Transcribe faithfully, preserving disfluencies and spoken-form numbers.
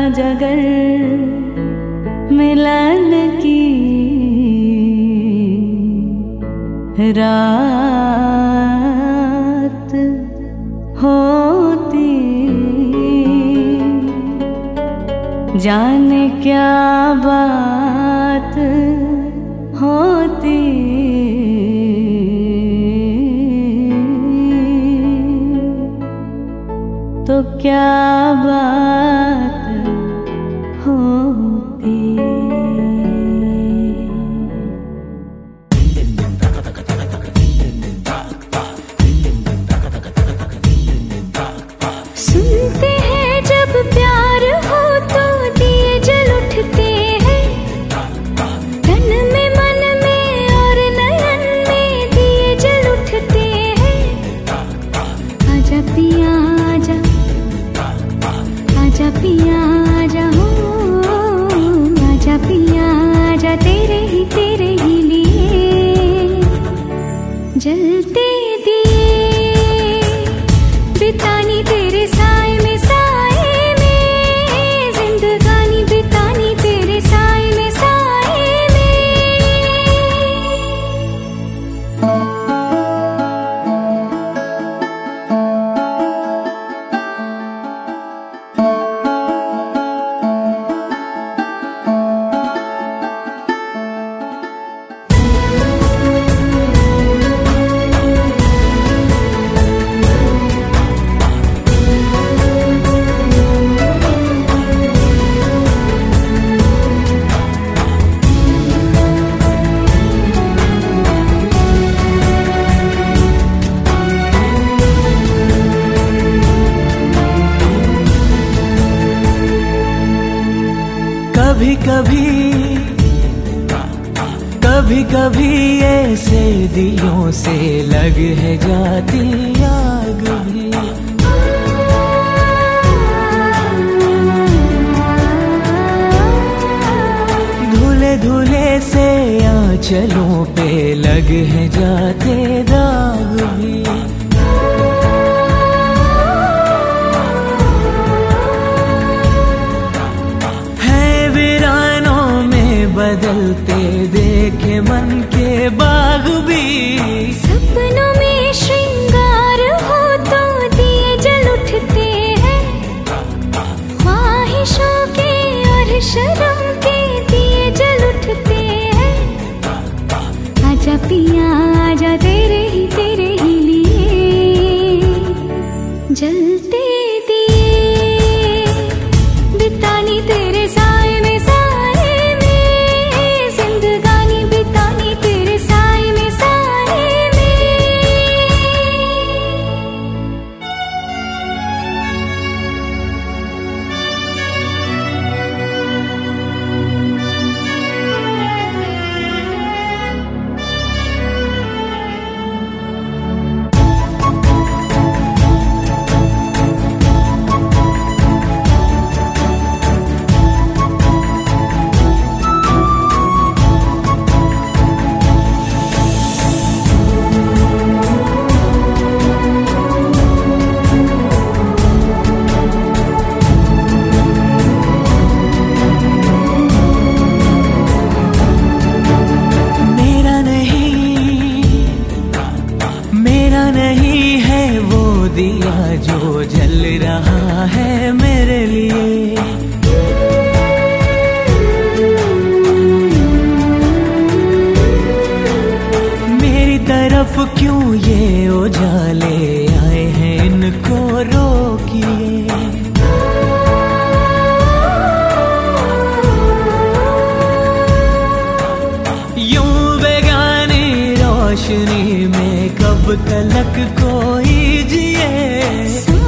जगर मिलन की रात होती, जाने क्या बात होती। तो क्या बात होती। सुनते हैं जब प्यार हो तो दिए जल उठते हैं, तन में मन में और नयन में दिए जल उठते हैं। आजा पिया आजा, आजा पिया आजा, हो आजा पिया आजा, तेरे ही तेरे ही लिए जलते दिए बितानी तेरे साए में, साए में जिंदगानी बितानी तेरे साए में, साए में। कभी कभी कभी कभी ऐसे दिलों से लग है जाती आग भी। धुले धुले से आंचलों पे लग है जाते दाग भी। बदलते देखे मन के बाग भी। सपनों में श्रृंगार हो तो दिए जल उठते हैं, ख्वाहिशों के और शर्म के दिए जल उठते हैं। आजा पिया आजा, तेरे ही तेरे ही लिए जलते दिए बितानी तेरे साए में, दिया जो जल रहा है मेरे लिए। मेरी तरफ क्यों ये उजाले आए हैं, इनको रोकिए। यूं बेगानी रोशनी में कब तलक कोई जिए।